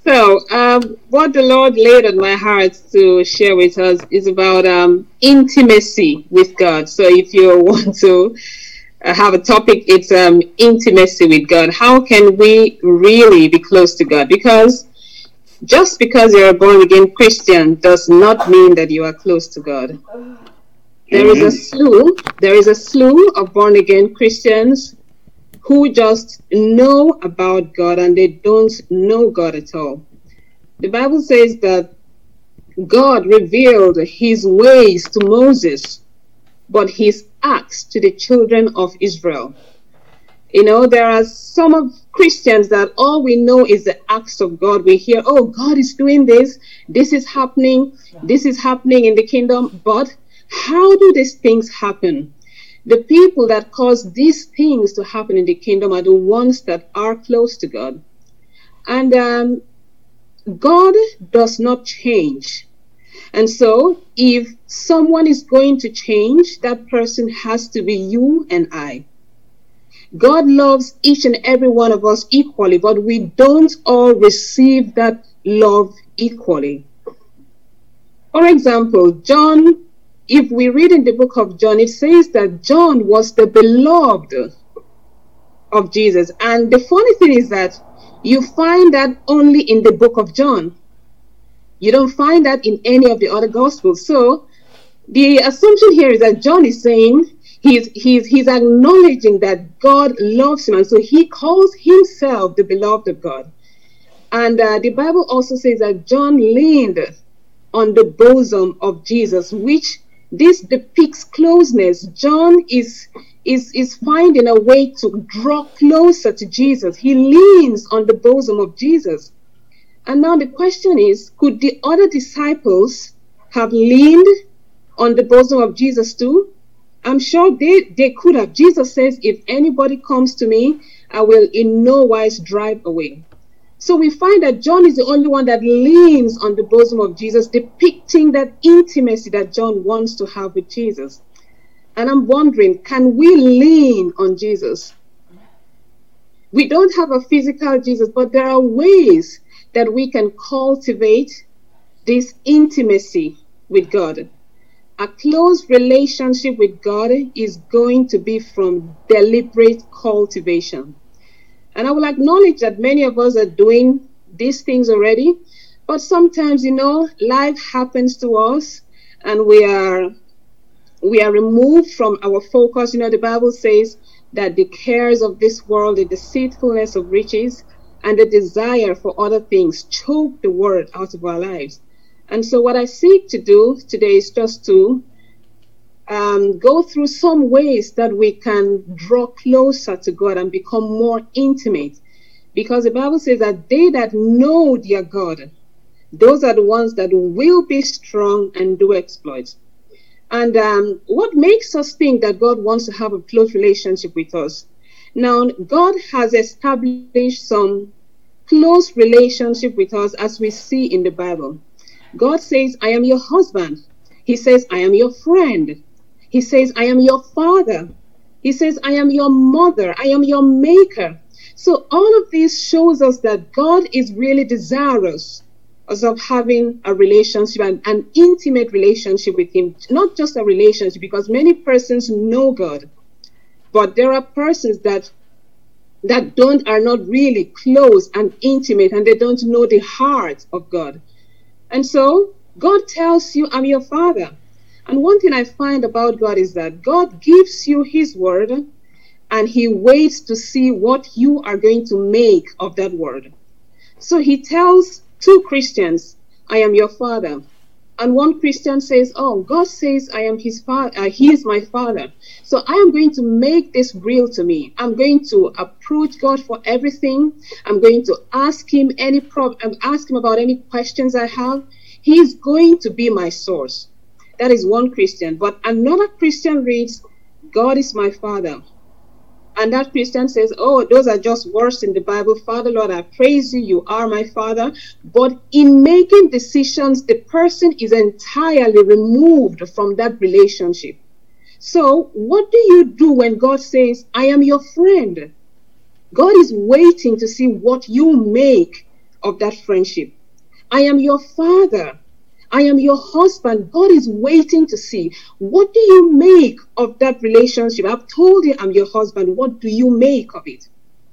What the Lord laid on my heart to share with us is about intimacy with God. So, if you want to have a topic, it's intimacy with God. How can we really be close to God? Because just because you're a born again Christian does not mean that you are close to God. There is a slew of born again Christians who just know about God and they don't know God at all. The Bible says that God revealed his ways to Moses, but his acts to the children of Israel. You know, there are some of Christians that all we know is the acts of God. We hear, oh, God is doing this. This is happening in the kingdom. But how do these things happen? The people that cause these things to happen in the kingdom are the ones that are close to God. And God does not change. And so if someone is going to change, that person has to be you and I. God loves each and every one of us equally, but we don't all receive that love equally. For example, John, if we read in the book of John, it says that John was the beloved of Jesus. And the funny thing is that you find that only in the book of John. You don't find that in any of the other gospels. So the assumption here is that John is saying he's acknowledging that God loves him. And so he calls himself the beloved of God. And the Bible also says that John leaned on the bosom of Jesus, which this depicts closeness. John is finding a way to draw closer to Jesus. He leans on the bosom of Jesus. And now the question is, could the other disciples have leaned on the bosom of Jesus too? I'm sure they could have. Jesus says, if anybody comes to me, I will in no wise drive away. So we find that John is the only one that leans on the bosom of Jesus, depicting that intimacy that John wants to have with Jesus. And I'm wondering, can we lean on Jesus? We don't have a physical Jesus, but there are ways that we can cultivate this intimacy with God. A close relationship with God is going to be from deliberate cultivation. And I will acknowledge that many of us are doing these things already, but sometimes, life happens to us and we are removed from our focus. The Bible says that the cares of this world, the deceitfulness of riches, and the desire for other things choke the word out of our lives. And so what I seek to do today is just to go through some ways that we can draw closer to God and become more intimate. Because the Bible says that they that know their God, those are the ones that will be strong and do exploits. And what makes us think that God wants to have a close relationship with us? Now, God has established some close relationship with us as we see in the Bible. God says, I am your husband. He says, I am your friend. He says, I am your father. He says, I am your mother. I am your maker. So all of this shows us that God is really desirous of having a relationship, an intimate relationship with him. Not just a relationship, because many persons know God, but there are persons that are not really close and intimate, and they don't know the heart of God. And so God tells you, I'm your father. And one thing I find about God is that God gives you his word and he waits to see what you are going to make of that word. So he tells two Christians, I am your father. And one Christian says, oh, God says I am his father. He is my father. So I am going to make this real to me. I'm going to approach God for everything. I'm going to ask him ask him about any questions I have. He's going to be my source. That is one Christian. But another Christian reads, God is my father. And that Christian says, oh, those are just words in the Bible. Father, Lord, I praise you. You are my father. But in making decisions, the person is entirely removed from that relationship. So what do you do when God says, I am your friend? God is waiting to see what you make of that friendship? I am your father. I am your husband. God is waiting to see, what do you make of that relationship? I've told you I'm your husband. What do you make of it?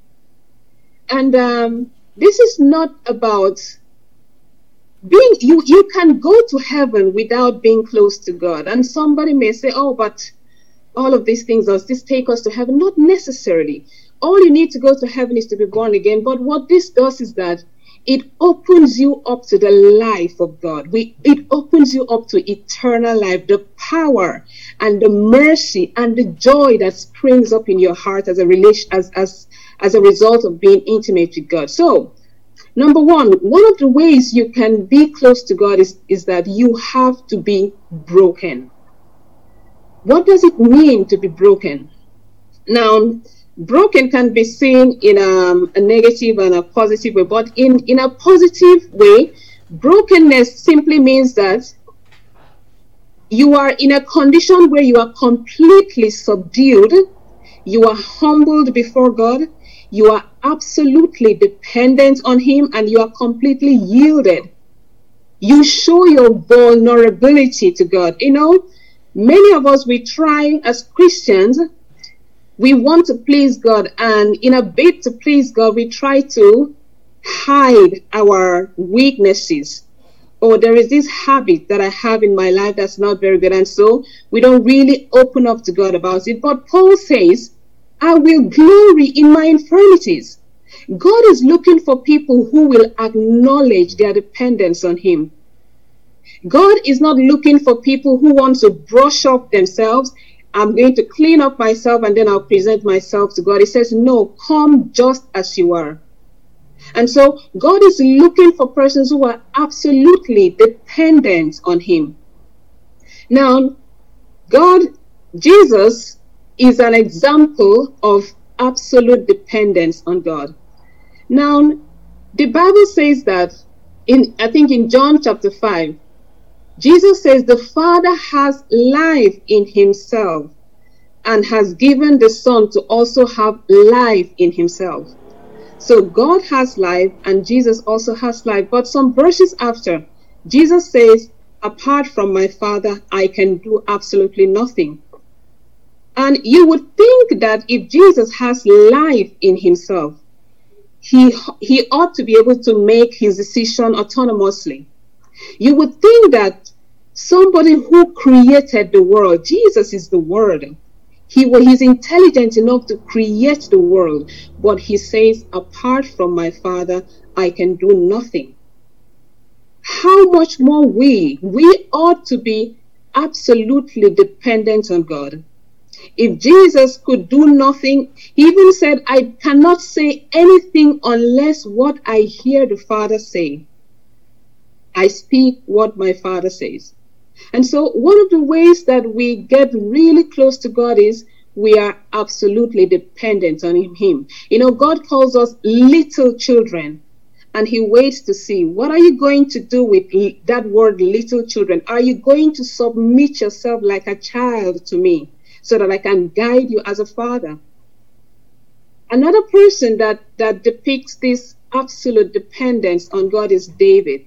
And this is not about being, you can go to heaven without being close to God. And somebody may say, oh, but all of these things, does this take us to heaven? Not necessarily. All you need to go to heaven is to be born again. But what this does is that it opens you up to the life of God. It opens you up to eternal life, the power and the mercy and the joy that springs up in your heart as a result of being intimate with God. So, number one of the ways you can be close to God is that you have to be broken. What does it mean to be broken? Now, broken can be seen in a negative and a positive way, but in a positive way, brokenness simply means that you are in a condition where you are completely subdued, you are humbled before God, you are absolutely dependent on Him, and you are completely yielded. You show your vulnerability to God. You know, many of us, we try as Christians, we want to please God, and in a bid to please God, we try to hide our weaknesses. Oh, there is this habit that I have in my life that's not very good, and so we don't really open up to God about it. But Paul says, I will glory in my infirmities. God is looking for people who will acknowledge their dependence on Him. God is not looking for people who want to brush up themselves. I'm going to clean up myself and then I'll present myself to God. He says, no, come just as you are. And so God is looking for persons who are absolutely dependent on Him. Now, Jesus is an example of absolute dependence on God. Now, the Bible says that I think in John chapter 5, Jesus says the Father has life in Himself and has given the Son to also have life in Himself. So God has life and Jesus also has life. But some verses after, Jesus says, apart from my Father, I can do absolutely nothing. And you would think that if Jesus has life in Himself, he ought to be able to make his decision autonomously. You would think that somebody who created the world, Jesus is the Word. He's intelligent enough to create the world, but He says, apart from my Father, I can do nothing. How much more we ought to be absolutely dependent on God. If Jesus could do nothing, He even said, I cannot say anything unless what I hear the Father say. I speak what my Father says. And so one of the ways that we get really close to God is we are absolutely dependent on Him. You know, God calls us little children, and He waits to see, what are you going to do with that word, little children? Are you going to submit yourself like a child to me so that I can guide you as a father? Another person that depicts this absolute dependence on God is David.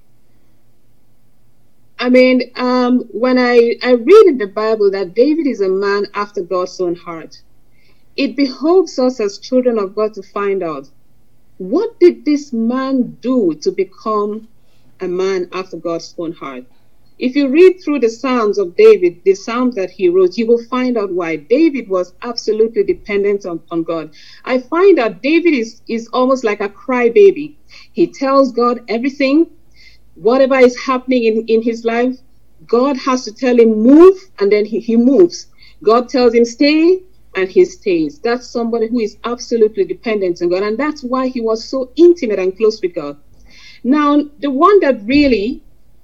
I mean, when I read in the Bible that David is a man after God's own heart, it behoves us as children of God to find out, what did this man do to become a man after God's own heart? If you read through the Psalms of David, the Psalms that he wrote, you will find out why. David was absolutely dependent on God. I find that David is almost like a crybaby. He tells God everything. Whatever is happening in his life, God has to tell him move, and then he moves. God tells him stay, and he stays. That's somebody who is absolutely dependent on God, and that's why he was so intimate and close with God. Now, the one that really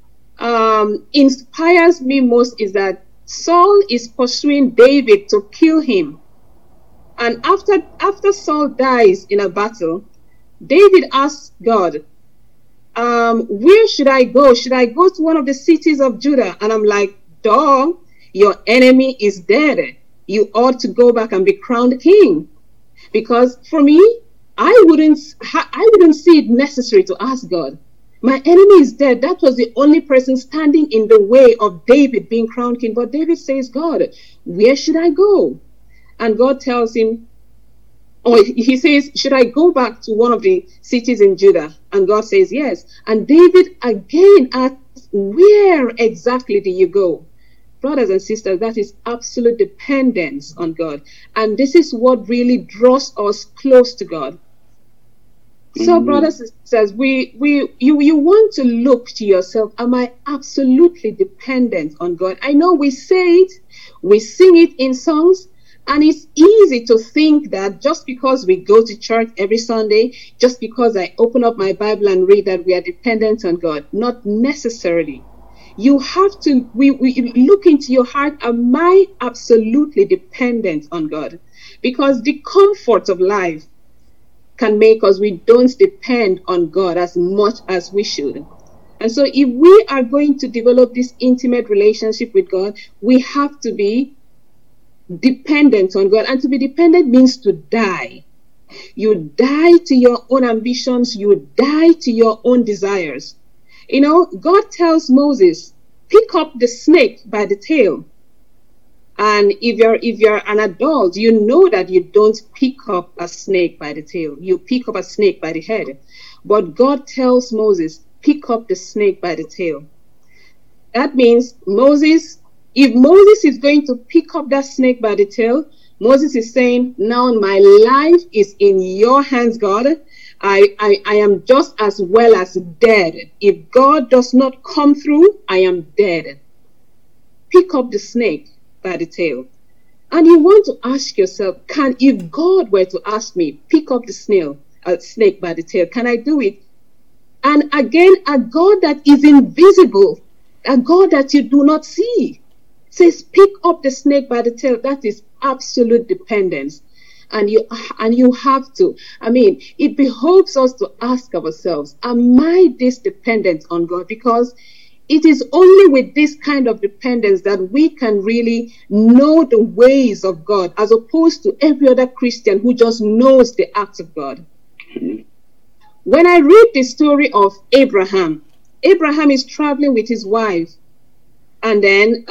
inspires me most is that Saul is pursuing David to kill him. And after Saul dies in a battle, David asks God, where should I go? Should I go to one of the cities of Judah? And I'm like, dog, your enemy is dead. You ought to go back and be crowned king. Because for me, I wouldn't see it necessary to ask God. My enemy is dead. That was the only person standing in the way of David being crowned king. But David says, God, where should I go? And God tells him, or he says, should I go back to one of the cities in Judah? And God says, yes. And David again asks, where exactly do you go? Brothers and sisters, that is absolute dependence on God. And this is what really draws us close to God. So, brothers and sisters, you want to look to yourself. Am I absolutely dependent on God? I know we say it, we sing it in songs, and it's easy to think that just because we go to church every Sunday, just because I open up my Bible and read, that we are dependent on God. Not necessarily. You have to we look into your heart. Am I absolutely dependent on God? Because the comfort of life can make us, we don't depend on God as much as we should. And so if we are going to develop this intimate relationship with God, we have to be dependent on God. And to be dependent means to die. You die to your own ambitions. You die to your own desires. You know, God tells Moses, pick up the snake by the tail. And if you're an adult, you know that you don't pick up a snake by the tail. You pick up a snake by the head. But God tells Moses, pick up the snake by the tail. That means if Moses is going to pick up that snake by the tail, Moses is saying, now my life is in your hands, God. I am just as well as dead. If God does not come through, I am dead. Pick up the snake by the tail. And you want to ask yourself, if God were to ask me, pick up the snake by the tail, can I do it? And again, a God that is invisible, a God that you do not see, says, pick up the snake by the tail. That is absolute dependence. And you have to. I mean, it behoves us to ask ourselves, am I this dependent on God? Because it is only with this kind of dependence that we can really know the ways of God, as opposed to every other Christian who just knows the acts of God. When I read the story of Abraham is traveling with his wife, and then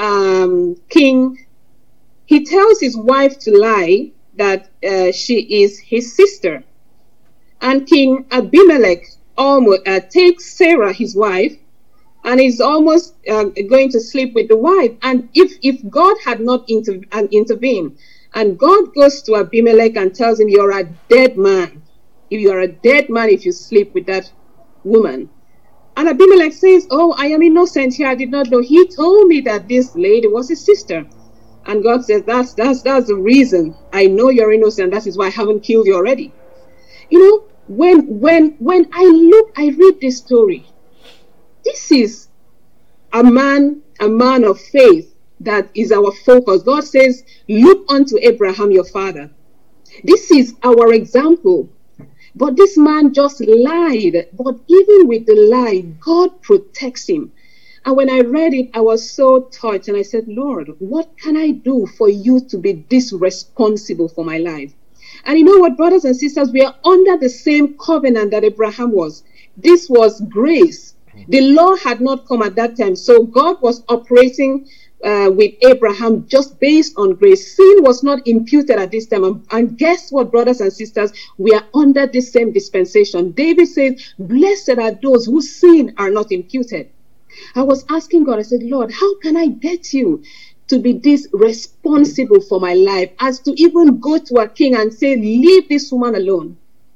he tells his wife to lie that she is his sister. And King Abimelech almost takes Sarah, his wife, and is almost going to sleep with the wife. And if God had not intervened, and God goes to Abimelech and tells him, you're a dead man. You are a dead man if you sleep with that woman. And Abimelech says, oh, I am innocent here. I did not know. He told me that this lady was his sister. And God says, that's the reason. I know you're innocent. That is why I haven't killed you already. You know, when I read this story, this is a man of faith that is our focus. God says, look unto Abraham, your father. This is our example. But this man just lied. But even with the lie, God protects him. And when I read it, I was so touched. And I said, Lord, what can I do for you to be this responsible for my life? And you know what, brothers and sisters, we are under the same covenant that Abraham was. This was grace. The law had not come at that time. So God was operating with Abraham just based on grace. Sin was not imputed at this time. And guess what, brothers and sisters? We are under the same dispensation. David says, blessed are those whose sin are not imputed. I was asking God, I said, Lord, how can I get you to be this responsible for my life, as to even go to a king and say, leave this woman alone?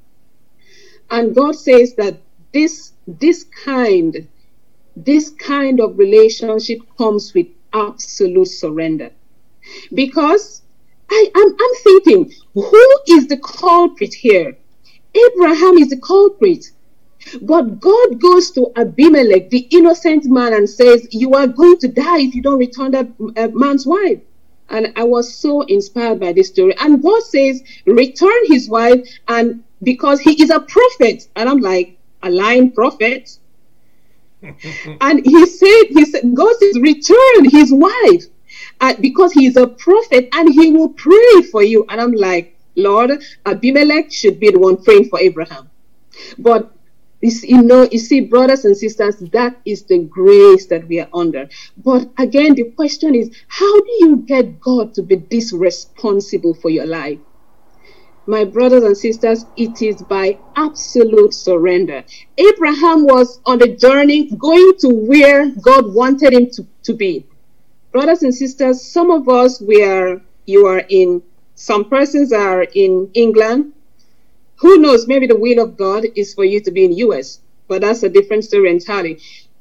And God says that this kind of relationship comes with absolute surrender. Because I'm thinking, who is the culprit here? Abraham is the culprit. But God goes to Abimelech, the innocent man, and says, you are going to die if you don't return that man's wife. And I was so inspired by this story. And God says, return his wife, and because he is a prophet. And I'm like, a lying prophet? And he said, God says, return his wife, because he is a prophet and he will pray for you. And I'm like, Lord, Abimelech should be the one praying for Abraham. But you see, brothers and sisters, that is the grace that we are under. But again, the question is, how do you get God to be this responsible for your life? My brothers and sisters, it is by absolute surrender. Abraham was on the journey going to where God wanted him to be. Brothers and sisters, some of us, some persons are in England. Who knows, maybe the will of God is for you to be in the US, but that's a different story entirely.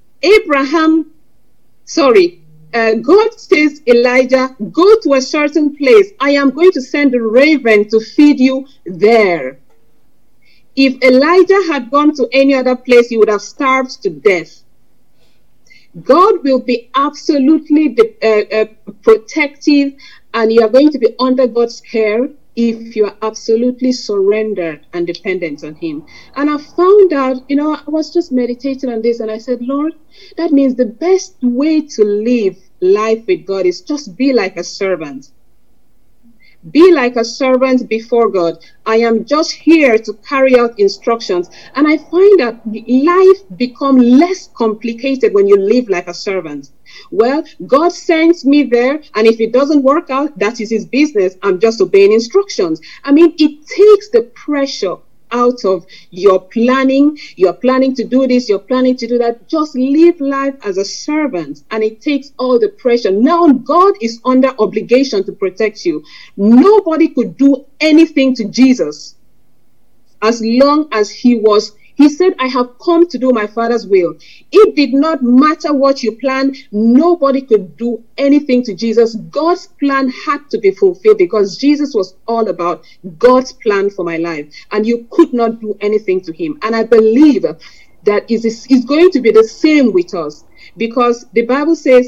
God says, Elijah, go to a certain place. I am going to send a raven to feed you there. If Elijah had gone to any other place, he would have starved to death. God will be absolutely protective, and you are going to be under God's care if you are absolutely surrendered and dependent on him. And I found out, I was just meditating on this, and I said, Lord, that means the best way to live life with God is just be like a servant. Be like a servant before God. I am just here to carry out instructions. And I find that life becomes less complicated when you live like a servant. Well, God sends me there, and if it doesn't work out, that is his business. I'm just obeying instructions. I mean, it takes the pressure out of your planning. You're planning to do this, you're planning to do that. Just live life as a servant, and it takes all the pressure. Now God is under obligation to protect you. Nobody could do anything to Jesus as long as he said, I have come to do my Father's will. It did not matter what you planned. Nobody could do anything to Jesus. God's plan had to be fulfilled because Jesus was all about God's plan for my life. And you could not do anything to him. And I believe that it's going to be the same with us. Because the Bible says,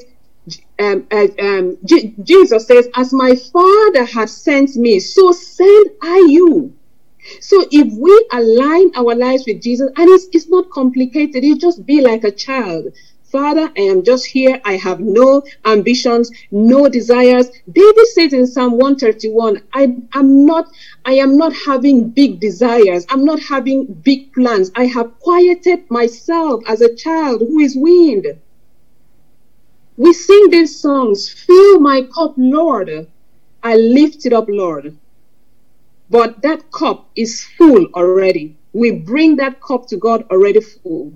Jesus says, as my Father has sent me, so send I you. So if we align our lives with Jesus, and it's not complicated, you just be like a child. Father, I am just here. I have no ambitions, no desires. David says in Psalm 131, I am not having big desires. I'm not having big plans. I have quieted myself as a child who is weaned. We sing these songs, fill my cup, Lord. I lift it up, Lord. But that cup is full already. We bring that cup to God already full.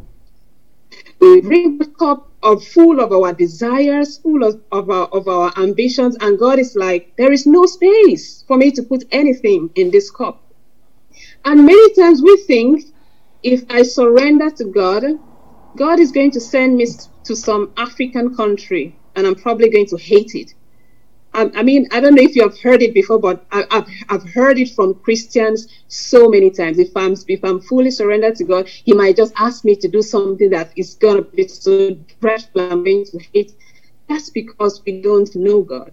We bring the cup full of our desires, full of our ambitions, and God is like, there is no space for me to put anything in this cup. And many times we think, if I surrender to God, God is going to send me to some African country, and I'm probably going to hate it. I mean, I don't know if you have heard it before, but I've heard it from Christians so many times. If I'm fully surrendered to God, he might just ask me to do something that is going to be so dreadful I'm going to hate. That's because we don't know God.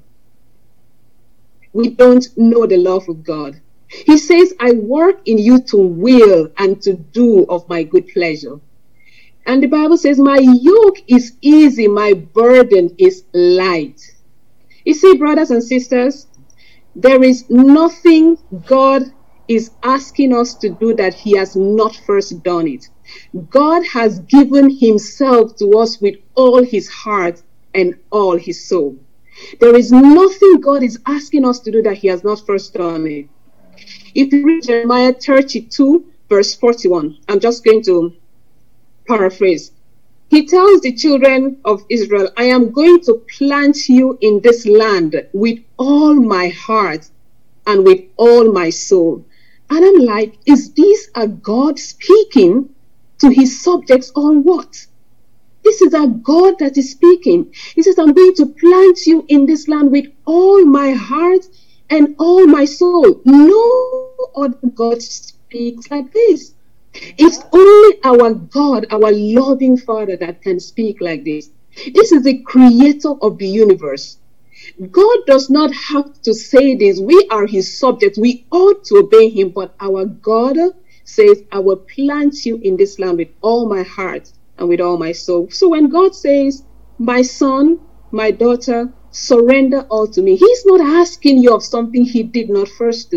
We don't know the love of God. He says, I work in you to will and to do of my good pleasure. And the Bible says, my yoke is easy, my burden is light. You see, brothers and sisters, there is nothing God is asking us to do that he has not first done it. God has given himself to us with all his heart and all his soul. There is nothing God is asking us to do that he has not first done it. If you read Jeremiah 32, verse 41, I'm just going to paraphrase. He tells the children of Israel, I am going to plant you in this land with all my heart and with all my soul. And I'm like, is this a God speaking to his subjects or what? This is a God that is speaking. He says, I'm going to plant you in this land with all my heart and all my soul. No other God speaks like this. It's only our God, our loving Father, that can speak like this. This is the creator of the universe. God does not have to say this. We are his subjects. We ought to obey him. But our God says, I will plant you in this land with all my heart and with all my soul. So when God says, my son, my daughter, surrender all to me, he's not asking you of something he did not first do.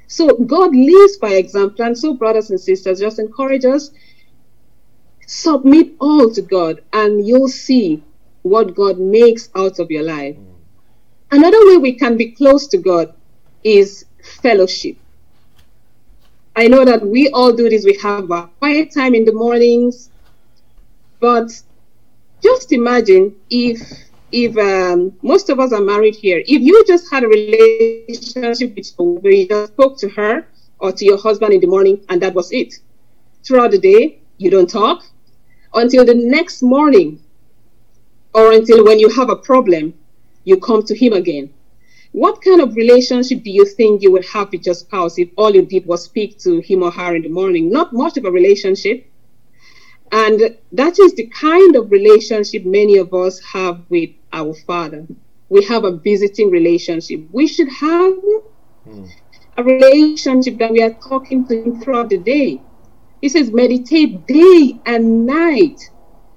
So God lives by example. And so, brothers and sisters, just encourage us, submit all to God, and you'll see what God makes out of your life. Another way we can be close to God is fellowship. I know that we all do this. We have a quiet time in the mornings, but just imagine if most of us are married here. If you just had a relationship with her, where you just spoke to her or to your husband in the morning and that was it. Throughout the day, you don't talk until the next morning, or until when you have a problem, you come to him again. What kind of relationship do you think you would have with your spouse if all you did was speak to him or her in the morning? Not much of a relationship. And that is the kind of relationship many of us have with our Father. We have a visiting relationship. We should have a relationship that we are talking to him throughout the day. He says, meditate day and night.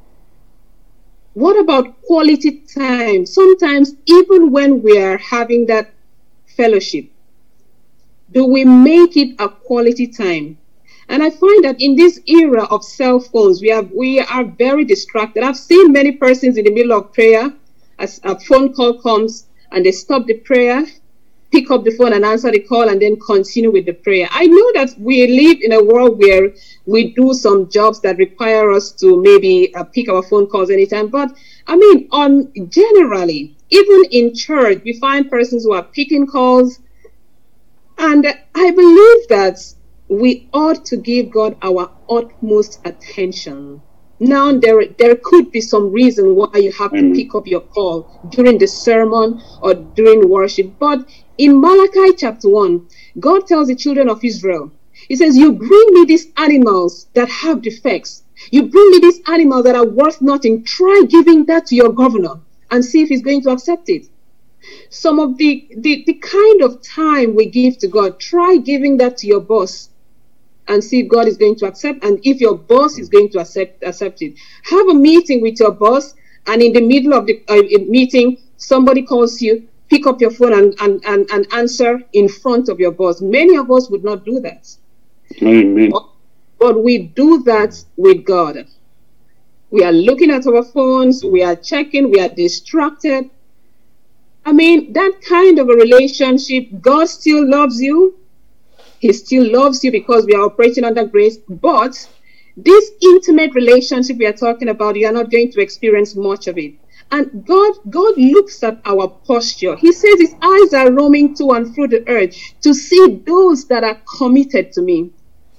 What about quality time? Sometimes, even when we are having that fellowship, do we make it a quality time? And I find that in this era of cell phones, we are very distracted. I've seen many persons in the middle of prayer, as a phone call comes and they stop the prayer, pick up the phone and answer the call, and then continue with the prayer. I know that we live in a world where we do some jobs that require us to maybe pick our phone calls anytime. But I mean, generally, even in church, we find persons who are picking calls. And I believe that we ought to give God our utmost attention. Now, there could be some reason why you have to pick up your call during the sermon or during worship. But in Malachi chapter 1, God tells the children of Israel, he says, you bring me these animals that have defects. You bring me these animals that are worth nothing. Try giving that to your governor and see if he's going to accept it. Some of the kind of time we give to God, try giving that to your boss and see if God is going to accept, and if your boss is going to accept it. Have a meeting with your boss, and in the middle of the meeting, somebody calls you, pick up your phone and answer in front of your boss. Many of us would not do that. Amen. But we do that with God. We are looking at our phones, we are checking, we are distracted. I mean, that kind of a relationship, God still loves you. He still loves you because we are operating under grace. But this intimate relationship we are talking about, you are not going to experience much of it. And God looks at our posture. He says his eyes are roaming to and through the earth to see those that are committed to me.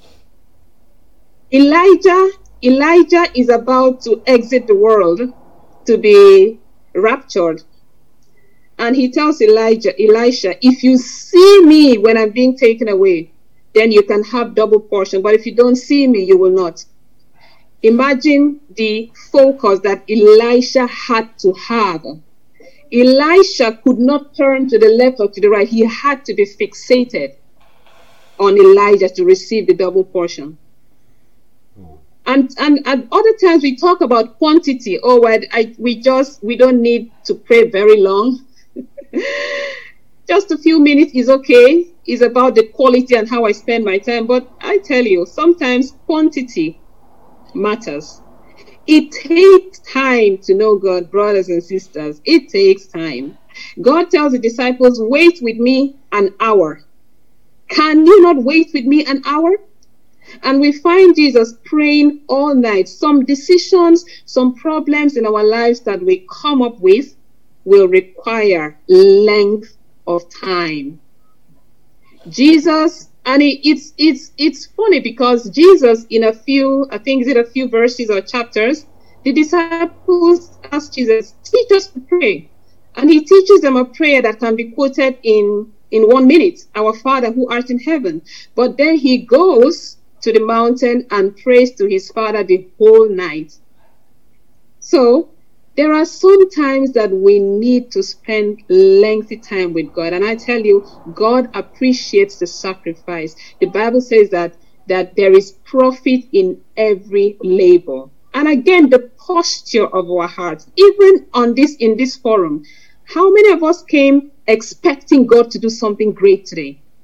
Elijah is about to exit the world to be raptured. And he tells Elisha, if you see me when I'm being taken away, then you can have double portion. But if you don't see me, you will not. Imagine the focus that Elisha had to have. Elisha could not turn to the left or to the right. He had to be fixated on Elijah to receive the double portion. And at other times we talk about quantity. We don't need to pray very long. Just a few minutes is okay. It's about the quality and how I spend my time. But I tell you, sometimes quantity matters. It takes time to know God, brothers and sisters. It takes time. God tells the disciples, wait with me an hour. Can you not wait with me an hour? And we find Jesus praying all night. Some decisions, some problems in our lives that we come up with will require length of time. Jesus, and it's funny because Jesus, in a few verses or chapters, the disciples ask Jesus, teach us to pray. And he teaches them a prayer that can be quoted in 1 minute, our Father who art in heaven. But then he goes to the mountain and prays to his Father the whole night. So there are some times that we need to spend lengthy time with God. And I tell you, God appreciates the sacrifice. The Bible says that there is profit in every labor. And again, the posture of our hearts, even in this forum, how many of us came expecting God to do something great today?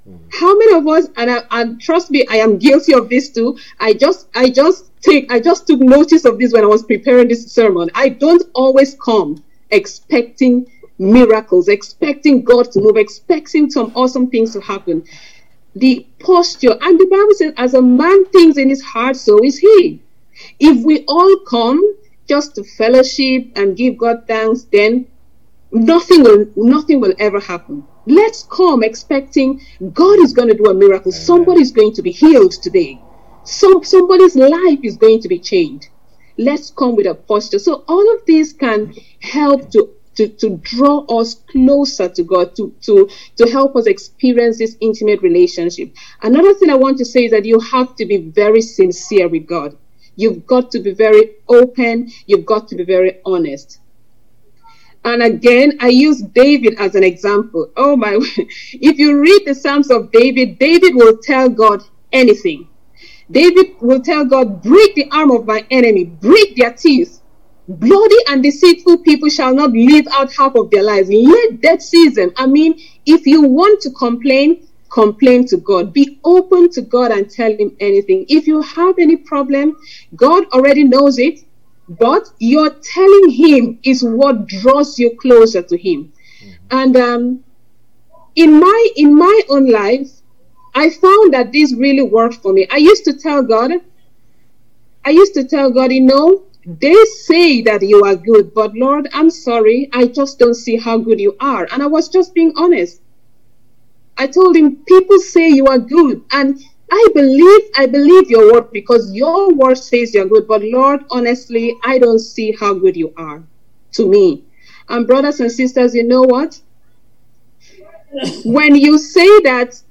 How many of us, and trust me, I am guilty of this too. I just took notice of this when I was preparing this sermon. I don't always come expecting miracles, expecting God to move, expecting some awesome things to happen. The posture, and the Bible says, as a man thinks in his heart, so is he. If we all come just to fellowship and give God thanks, then nothing will ever happen. Let's come expecting God is going to do a miracle. Somebody's going to be healed today. Somebody's life is going to be changed. Let's come with a posture. So all of these can help to draw us closer to God, to help us experience this intimate relationship. Another thing I want to say is that you have to be very sincere with God. You've got to be very open. You've got to be very honest. And again, I use David as an example. Oh my, if you read the Psalms of David, David will tell God anything. David will tell God, break the arm of my enemy, break their teeth. Bloody and deceitful people shall not live out half of their lives. Let death seize them. I mean, if you want to complain to God. Be open to God and tell him anything. If you have any problem, God already knows it, but you're telling him is what draws you closer to him. And in my own life, I found that this really worked for me. I used to tell God, you know, they say that you are good, but Lord, I'm sorry, I just don't see how good you are. And I was just being honest. I told him, people say you are good, and I believe your word because your word says you're good, but Lord, honestly, I don't see how good you are to me. And brothers and sisters, you know what? When you say that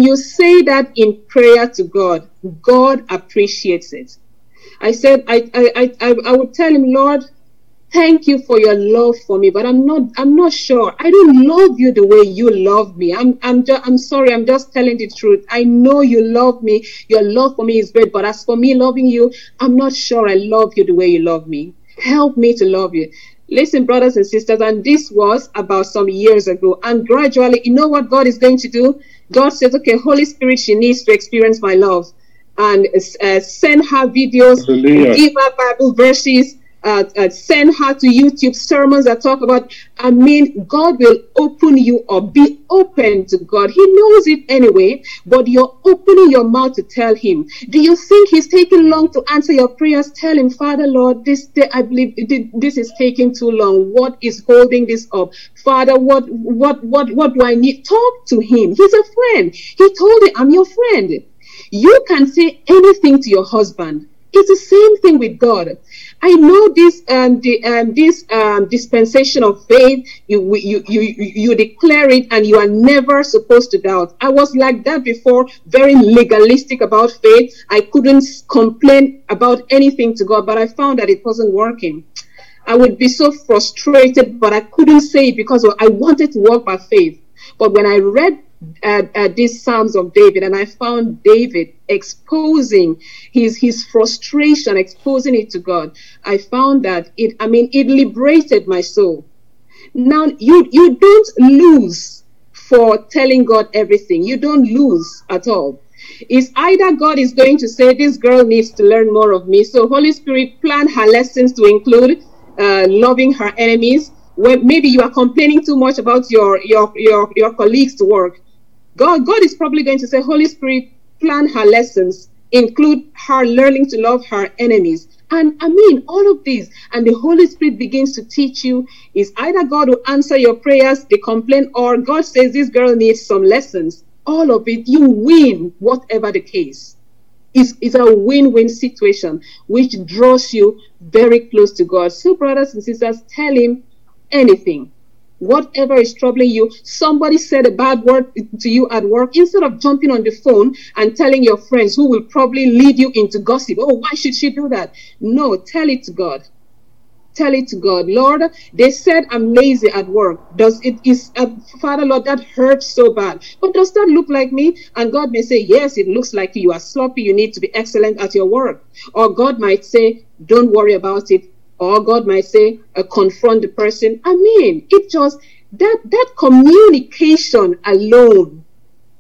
in prayer to God, God appreciates it. I said, I would tell him, Lord, thank you for your love for me, but I'm not sure. I don't love you the way you love me. I'm sorry. I'm just telling the truth. I know you love me. Your love for me is great, but as for me loving you, I'm not sure I love you the way you love me. Help me to love you. Listen, brothers and sisters, and this was about some years ago. And gradually, you know what God is going to do? God says, okay, Holy Spirit, she needs to experience my love. And send her videos, give her Bible verses, send her to YouTube sermons that talk about, I mean, God will open you up. Be open to God. He knows it anyway, but you're opening your mouth to tell him. Do you think he's taking long to answer your prayers? Tell him, Father, Lord, this day I believe this is taking too long. What is holding this up? Father, what do I need? Talk to him. He's a friend. He told you, I'm your friend. You can say anything to your husband. It's the same thing with God. I know this dispensation of faith. You declare it, and you are never supposed to doubt. I was like that before, very legalistic about faith. I couldn't complain about anything to God, but I found that it wasn't working. I would be so frustrated, but I couldn't say it because I wanted to walk by faith. But when I read these Psalms of David, and I found David exposing his frustration, exposing it to God, I found that it liberated my soul. Now you don't lose for telling God everything. You don't lose at all. It's either God is going to say, this girl needs to learn more of me, so Holy Spirit, plan her lessons to include loving her enemies. When maybe you are complaining too much about your colleagues to work, God is probably going to say, Holy Spirit, plan her lessons, include her learning to love her enemies. And I mean, all of these, and the Holy Spirit begins to teach you. Is either God will answer your prayers, the complaint, or God says this girl needs some lessons. All of it, you win, whatever the case. It's a win-win situation, which draws you very close to God. So brothers and sisters, tell him anything. Whatever is troubling you, somebody said a bad word to you at work, instead of jumping on the phone and telling your friends, who will probably lead you into gossip. Oh, why should she do that? No, tell it to God. Tell it to God. Lord, they said I'm lazy at work. Father, Lord, that hurts so bad. But does that look like me? And God may say, yes, it looks like you are sloppy. You need to be excellent at your work. Or God might say, don't worry about it. Or God might say, confront the person. I mean, it just, that communication alone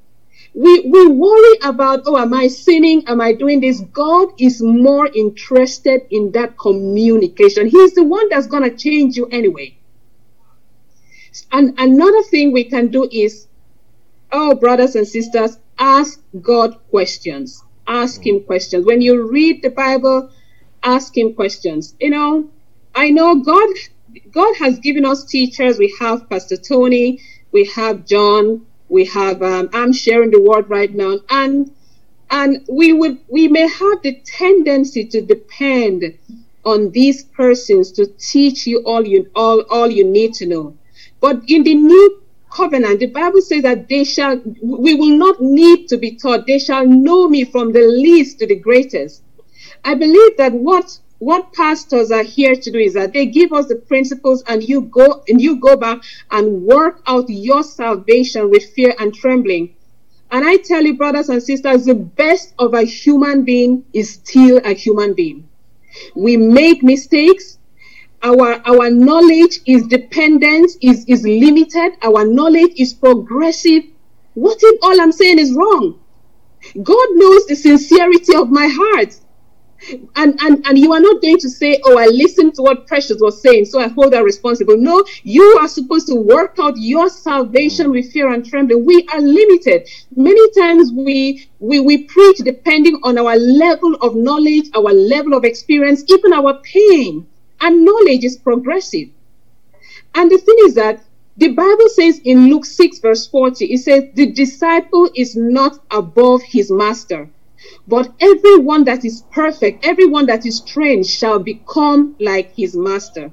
We worry about, oh, am I sinning? Am I doing this? God is more interested in that communication. He's the one that's going to change you anyway. And another thing we can do is, oh, brothers and sisters, ask God questions. Ask him questions. When you read the Bible, ask him questions. You know, I know God has given us teachers. We have Pastor Tony, we have John, we have I'm sharing the word right now, and we may have the tendency to depend on these persons to teach you all you need to know. But in the new covenant, the Bible says that we will not need to be taught. They shall know me from the least to the greatest. I believe that what pastors are here to do is that they give us the principles, and you go back and work out your salvation with fear and trembling. And I tell you, brothers and sisters, the best of a human being is still a human being. We make mistakes. Our knowledge is dependent, is limited. Our knowledge is progressive. What if all I'm saying is wrong? God knows the sincerity of my heart. And you are not going to say, oh, I listened to what Precious was saying, so I hold her responsible. No, you are supposed to work out your salvation with fear and trembling. We are limited. Many times we preach depending on our level of knowledge, our level of experience, even our pain. And knowledge is progressive. And the thing is that the Bible says in Luke 6 verse 40, it says, the disciple is not above his master, but everyone that is perfect, everyone that is trained shall become like his master.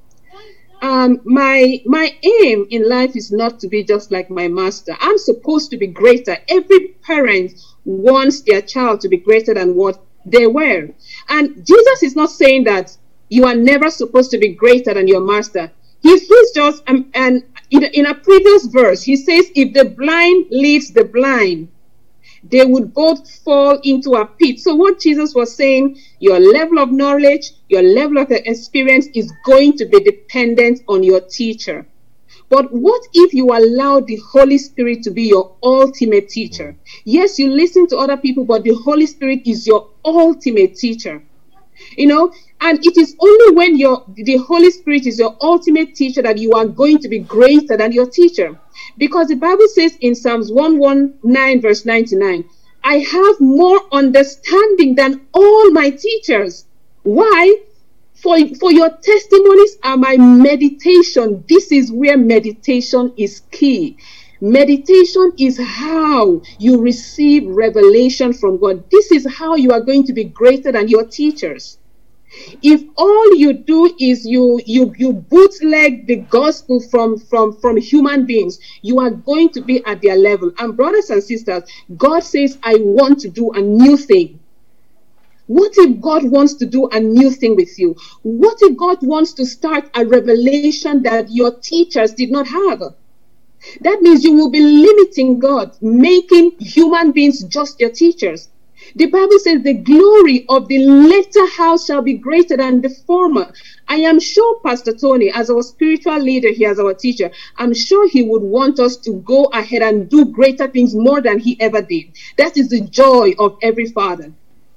My aim in life is not to be just like my master. I'm supposed to be greater. Every parent wants their child to be greater than what they were. And Jesus is not saying that you are never supposed to be greater than your master. He's just, and in a previous verse, he says, if the blind leads the blind, they would both fall into a pit. So what Jesus was saying, your level of knowledge, your level of experience is going to be dependent on your teacher. But what if you allow the Holy Spirit to be your ultimate teacher? Yes, you listen to other people, but the Holy Spirit is your ultimate teacher. You know, and it is only when the Holy Spirit is your ultimate teacher that you are going to be greater than your teacher. Because the Bible says in Psalms 119 verse 99, I have more understanding than all my teachers. Why? For your testimonies are my meditation. This is where meditation is key. Meditation is how you receive revelation from God. This is how you are going to be greater than your teachers. If all you do is you bootleg the gospel from human beings, you are going to be at their level. And brothers and sisters, God says, I want to do a new thing. What if God wants to do a new thing with you? What if God wants to start a revelation that your teachers did not have? That means you will be limiting God, making human beings just your teachers. The Bible says the glory of the latter house shall be greater than the former. I am sure Pastor Tony, as our spiritual leader here, as our teacher, I'm sure he would want us to go ahead and do greater things more than he ever did. That is the joy of every father.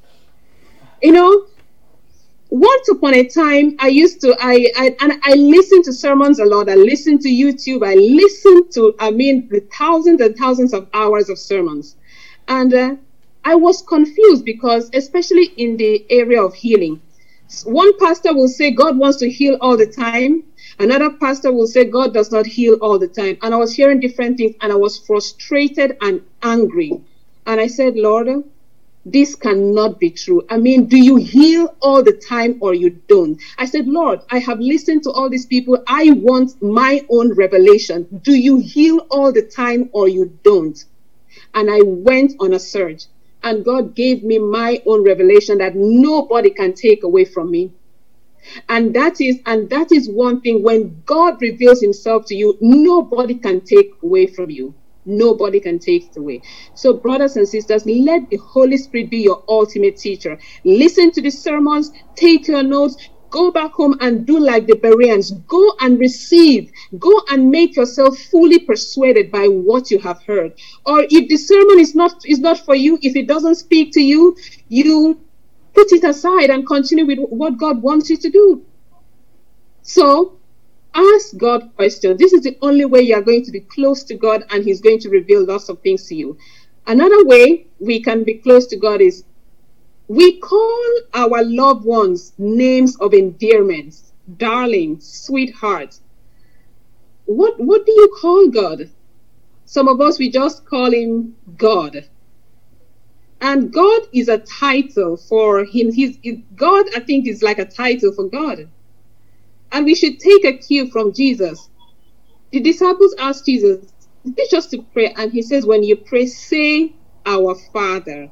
You know, once upon a time, I listened to sermons a lot. I listened to YouTube. I listened to, the thousands and thousands of hours of sermons. And I was confused because, especially in the area of healing, one pastor will say God wants to heal all the time. Another pastor will say God does not heal all the time. And I was hearing different things, and I was frustrated and angry. And I said, Lord, this cannot be true. Do you heal all the time or you don't? I said, Lord, I have listened to all these people. I want my own revelation. Do you heal all the time or you don't? And I went on a search. And God gave me my own revelation that nobody can take away from me. And that is one thing. When God reveals himself to you, nobody can take away from you. Nobody can take it away. So brothers and sisters, let the Holy Spirit be your ultimate teacher. Listen to the sermons, take your notes, Go back home and do like the Bereans. Go and receive. Go and make yourself fully persuaded by what you have heard. Or if the sermon is not for you, if it doesn't speak to you, you put it aside and continue with what God wants you to do. So ask God questions. This is the only way you are going to be close to God, and He's going to reveal lots of things to you. Another way we can be close to God is we call our loved ones names of endearment, darling, sweetheart. What do you call God? Some of us, we just call Him God. And God is a title for Him. God, I think, is like a title for God. And we should take a cue from Jesus. The disciples asked Jesus, teach us to pray. And He says, when you pray, say, our Father.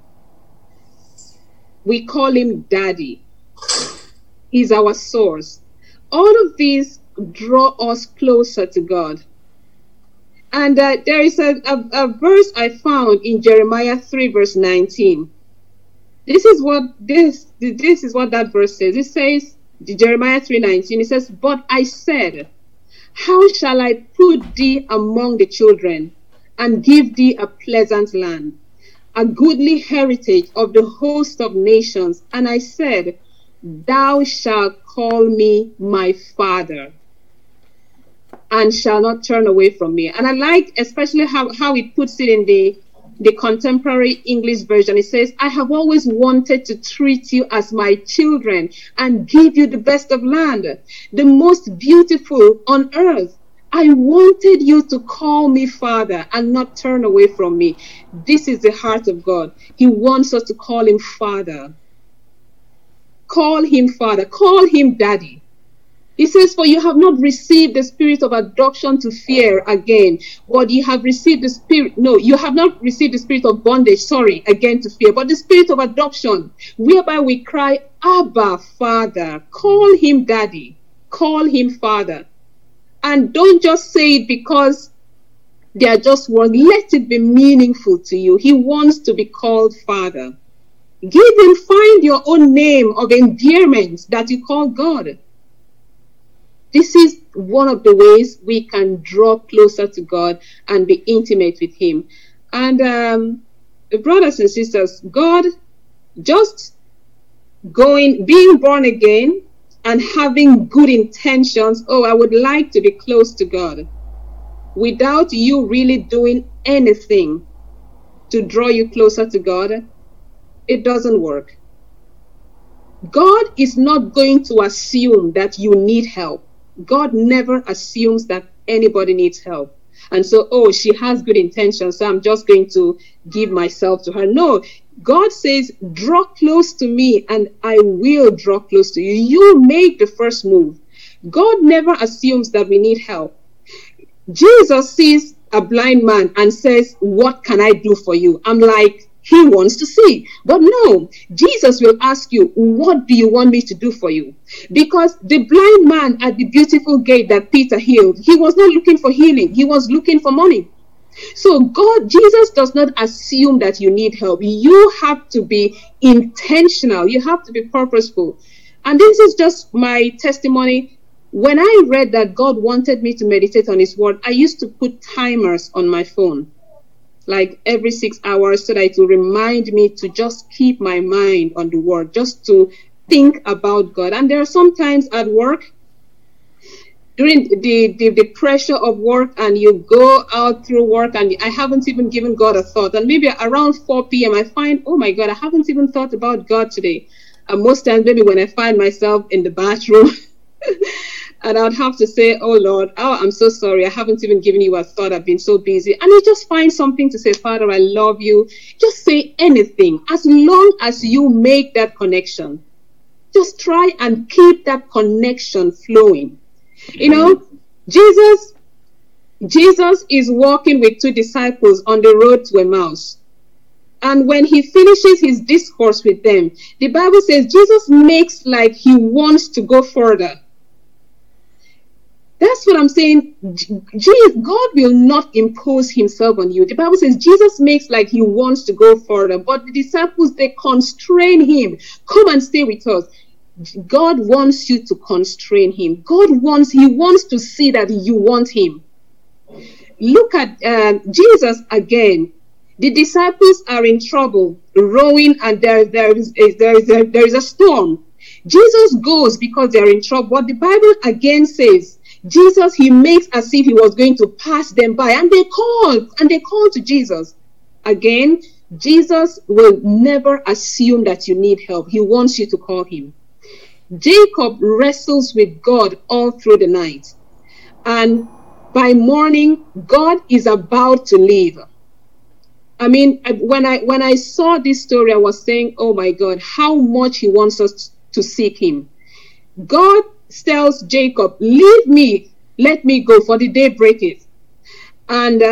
We call Him Daddy. He's our source. All of these draw us closer to God. And there is a verse I found in Jeremiah 3 verse 19. This is what that verse says. It says, Jeremiah 3:19, it says, but I said, how shall I put thee among the children and give thee a pleasant land, a goodly heritage of the host of nations? And I said, thou shalt call me my Father, and shall not turn away from me. And I like especially how it puts it in the contemporary English version. It says, I have always wanted to treat you as my children and give you the best of land, the most beautiful on earth. I wanted you to call me Father and not turn away from me. This is the heart of God. He wants us to call Him Father. Call Him Father. Call Him Daddy. He says, for you have not received the spirit of adoption to fear again, but you have received you have not received the spirit of bondage, again to fear, but the spirit of adoption, whereby we cry, Abba, Father. Call Him Daddy. Call Him Father. And don't just say it because they are just words. Let it be meaningful to you. He wants to be called Father. Find your own name of endearment that you call God. This is one of the ways we can draw closer to God and be intimate with Him. And brothers and sisters, God, just being born again and having good intentions, I would like to be close to God, without you really doing anything to draw you closer to God, it doesn't work. God is not going to assume that you need help. God never assumes that anybody needs help. And so, she has good intentions, so I'm just going to give myself to her. No, God says, draw close to me and I will draw close to you. You make the first move. God never assumes that we need help. Jesus sees a blind man and says, what can I do for you? I'm like, he wants to see. But no, Jesus will ask you, what do you want me to do for you? Because the blind man at the beautiful gate that Peter healed, he was not looking for healing. He was looking for money. So Jesus does not assume that you need help. You have to be intentional. You have to be purposeful. And this is just my testimony. When I read that God wanted me to meditate on His word, I used to put timers on my phone, like every 6 hours, so that it will remind me to just keep my mind on the word, just to think about God. And there are some times at work, during the pressure of work, and you go out through work and I haven't even given God a thought. And maybe around 4 p.m. I find, oh my God, I haven't even thought about God today. And most times maybe when I find myself in the bathroom and I'd have to say, oh Lord, I'm so sorry. I haven't even given you a thought. I've been so busy. And you just find something to say, Father, I love you. Just say anything. As long as you make that connection, just try and keep that connection flowing. You know, Jesus is walking with 2 disciples on the road to Emmaus. And when He finishes His discourse with them, the Bible says Jesus makes like He wants to go further. That's what I'm saying. God will not impose Himself on you. The Bible says Jesus makes like He wants to go further, but the disciples, they constrain Him. Come and stay with us. God wants you to constrain him. He wants to see that you want him. Look at Jesus again. The disciples are in trouble, rowing, and there is a storm. Jesus goes because they're in trouble. But the Bible again says, Jesus, he makes as if he was going to pass them by, and they called to Jesus. Again, Jesus will never assume that you need help. He wants you to call him. Jacob wrestles with God all through the night, and by morning, God is about to leave. I mean, when I saw this story, I was saying, oh my God, how much he wants us to seek him. God tells Jacob, leave me, let me go, for the day breaketh. And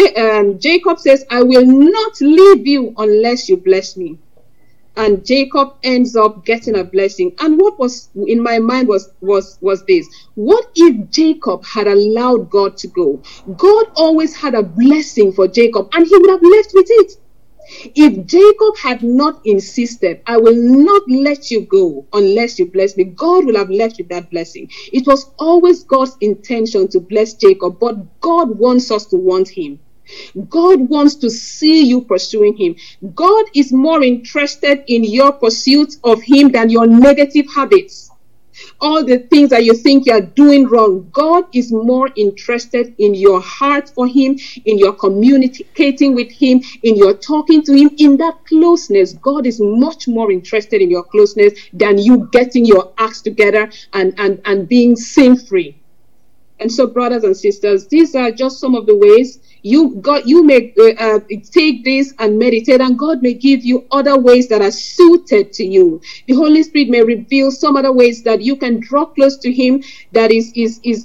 Jacob says, I will not leave you unless you bless me. And Jacob ends up getting a blessing. And what was in my mind was this: what if Jacob had allowed God to go? God always had a blessing for Jacob, and he would have left with it. If Jacob had not insisted, I will not let you go unless you bless me, God will have left with that blessing. It was always God's intention to bless Jacob, but God wants us to want him. God wants to see you pursuing him. God is more interested in your pursuit of him than your negative habits. All the things that you think you are doing wrong, God is more interested in your heart for him, in your communicating with him, in your talking to him, in that closeness. God is much more interested in your closeness than you getting your acts together and being sin-free. And so, brothers and sisters, these are just some of the ways you may take this and meditate, and God may give you other ways that are suited to you. The Holy Spirit may reveal some other ways that you can draw close to him that is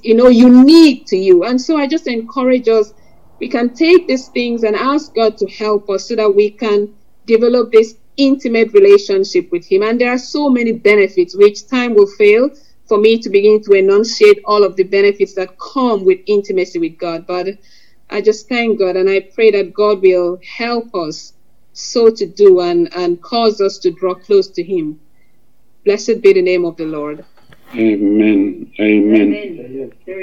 unique to you. And so I just encourage us, we can take these things and ask God to help us so that we can develop this intimate relationship with him. And there are so many benefits, which time will fail for me to begin to enunciate all of the benefits that come with intimacy with God. But I just thank God, and I pray that God will help us so to do and cause us to draw close to him. Blessed be the name of the Lord. Amen. Amen. Amen.